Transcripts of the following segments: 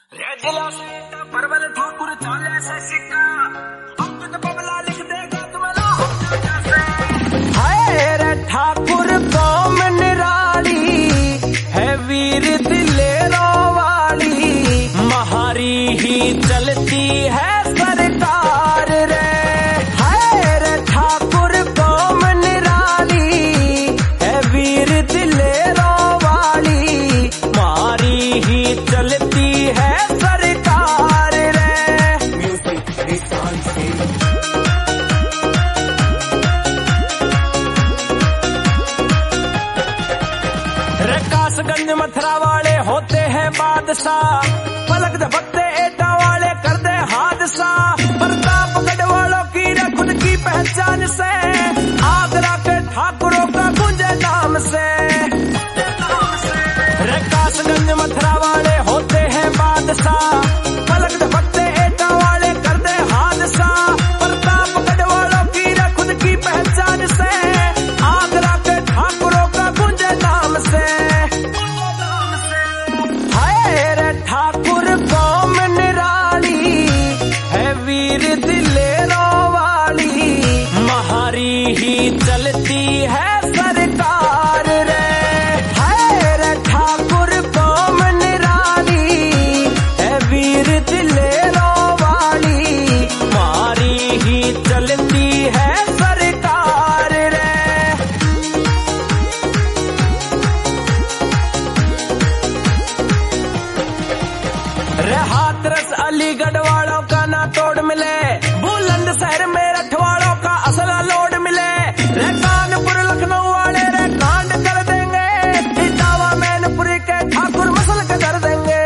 जिला से परवल ठाकुर चाले से सिक्का अंकित बबला लिख देगा तुम्हारा हाय रे ठाकुर कौम निराली है वीर दिलेरों वाली महारी ही चलती है सरकार रे हाय रे ठाकुर कौम निराली है वीर दिलेरों वाली महारी ही चलती है सरकार रे कासगंज मथुरा वाले होते हैं बादशाह पलक झपकते एटा वाले कर दे हादसा प्रतापगढ़ वालों की रे खुद की पहचान से आगरा के ठाकुरों का गुंजे नाम से रे कासगंज मथुरा वाले होते हैं बादशाह पलक झपकते एटा वाले कर दे हादसा प्रतापगढ़ वालों की रे खुद की पहचान से आगरा के ठाकुरों का गुंजे नाम से ठाकुर कौम निराली है वीर दिलेरों वाली महारी ही चलती है सरकार रे है रे ठाकुर कौम निराली है वीर दिलेरों वाली महारी ही चलती है सरकार रे हाथरस अलीगढ़ वालों का ना तोड़ मिले बुलंद शहर मेरठ वालों का असला लोड मिले रे कानपुर लखनऊ वाले रे कांड कर देंगे इटावा मैनपुरी के ठाकुर मसल के कर देंगे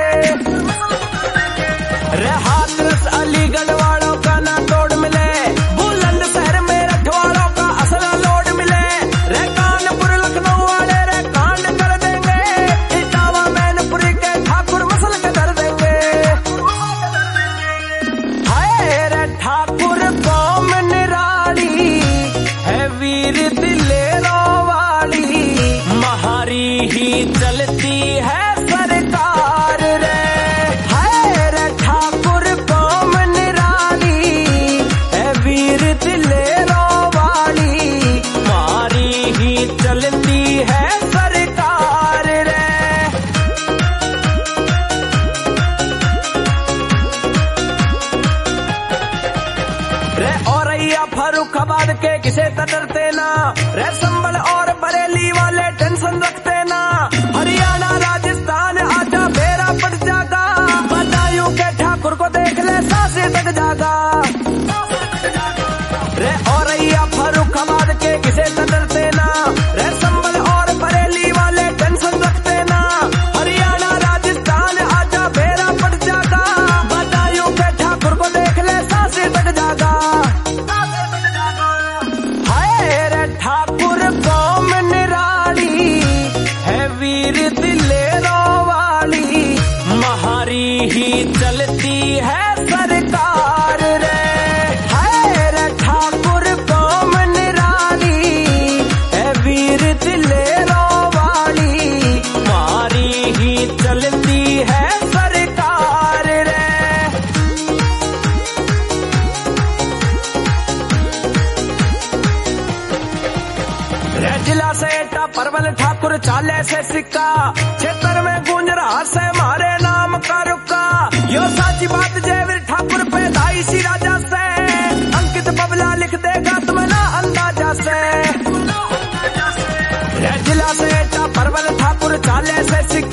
रे हाथरस अलीगढ़ वालों का ना तोड़ मिले बुलंद शहर मेरठ वालों का असला लोड मिले रे कानपुर लखनऊ वाले रे कांड कर देंगे इटावा मैनपुरी के ठाकुर मसल के कर देंगे ठाकुर कौम निराली है वीर दिलेरों वाली महारी ही चलती है सरकार रे है रे ठाकुर कौम निराली है वीर दिलेरों वाली महारी ही चलती है सरकार रे रे औरैया फर्रुखाबाद के किसे डरते ना रे संभल और बरेली वाले टेंशन रखते ना हरियाणा राजस्थान आजा बेरा पड़ जागा बदायूं के ठाकुर को देख ले सांसें तक जागा रे औरैया फर्रुखाबाद के किसे डरते ना रे संभल और बरेली वाले टेंशन रखते ना हरियाणा राजस्थान आजा बेरा पड़ जागा बदायूं के ठाकुर को देख ले सांसें तक जागा ठाकुर कौम निराली है वीर दिलेरों वाली महारी ही चलती है सरकार रे है रे ठाकुर कौम निराली है वीर दिलेरों वाली महारी ही चलती है सरकार रे जिला से एटा परवल ठाकुर चाले से सिक्का क्षेत्र में गूंज रहा से मारे नाम का रुक्का यो साची बात जयवीर ठाकुर पैदाइशी राजा से अंकित बबला लिख देगा तुम्हारा अंदाजा से जिला से एटा परवल ठाकुर चाले से सिक्का